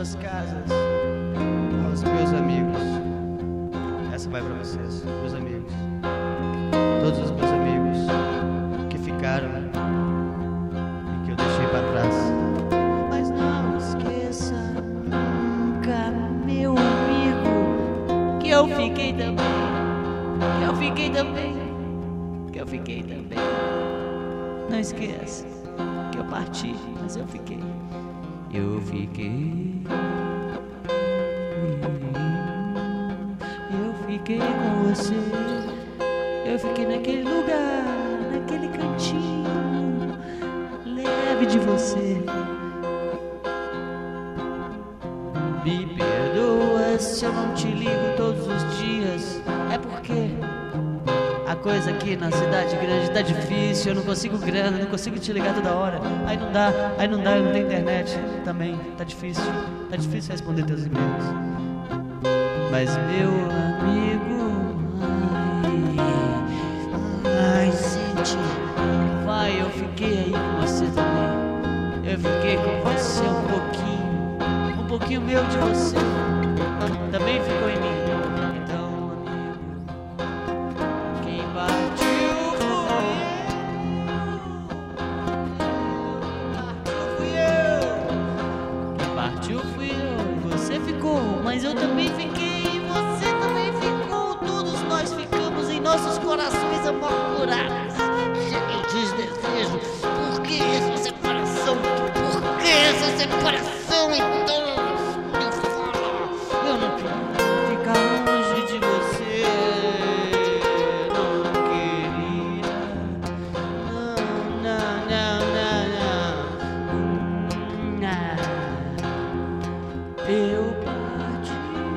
suas casas, aos meus amigos. Essa vai pra vocês, meus amigos. Todos os meus amigos que ficaram e que eu deixei pra trás. Mas não esqueça nunca, meu amigo, que eu fiquei também. Que eu fiquei também. Que eu fiquei também. Não esqueça que eu parti, mas eu fiquei. Eu fiquei. Eu fiquei com você. Eu fiquei naquele lugar, naquele cantinho leve de você. Me perdoa se eu não te ligo todos os dias. É porque a coisa aqui na cidade grande tá difícil. Eu não consigo grana, não consigo te ligar toda hora. Aí não dá, eu não tenho internet também. Tá difícil responder teus e-mails. Mas meu amigo, ai, gente, vai, eu fiquei aí com você também. Eu fiquei com você um pouquinho meu de você também ficou em mim. Então, amigo, quem partiu fui eu. Quem partiu fui eu. Você ficou, mas eu também fiquei. E você também ficou. Todos nós ficamos em nossos corações amargurados. Cheios de desejo. Por que essa separação? Por que essa separação? Então, eu falo, eu não quero ficar longe de você. Não queria. Não. Eu parti.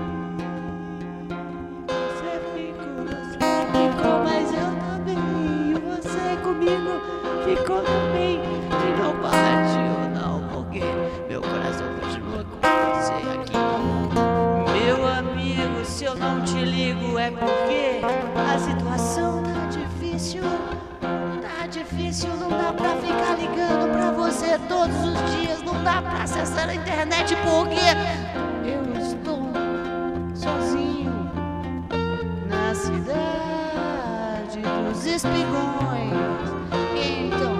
Você ficou, mas eu também. E você comigo ficou também. E não partiu, não, porque meu coração continua com você aqui. Meu amigo, se eu não te ligo é porque a situação tá difícil. Tá difícil, não dá pra ficar ligando pra você todos os dias. Não dá pra acessar a internet porque eu estou sozinho na cidade dos espigões. Então,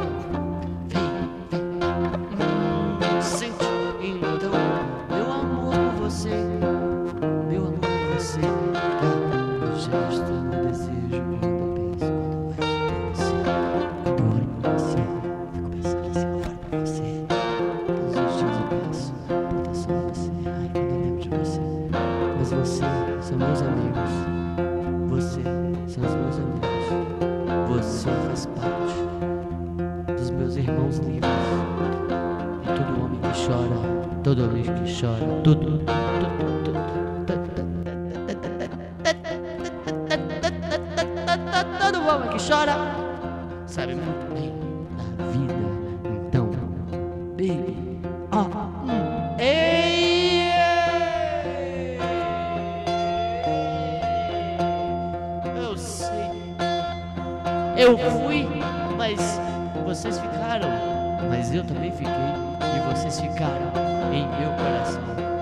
vem, sente então, meu amor por você, meu amor por você. Eu já estou no desejo quando eu penso, quando eu olho pra você, fico pensando assim, eu olho pra você. Todos os dias eu penso só em você, ai, quando eu lembro de você. Mas você são meus amigos, você são os meus amigos, você faz parte dos meus irmãos livres. E todo homem que chora, todo homem que chora, todo homem que chora sabe muito bem da vida. Então, baby, ei, eu sei, eu fui, mas vocês ficaram, mas eu também fiquei, e vocês ficaram em meu coração.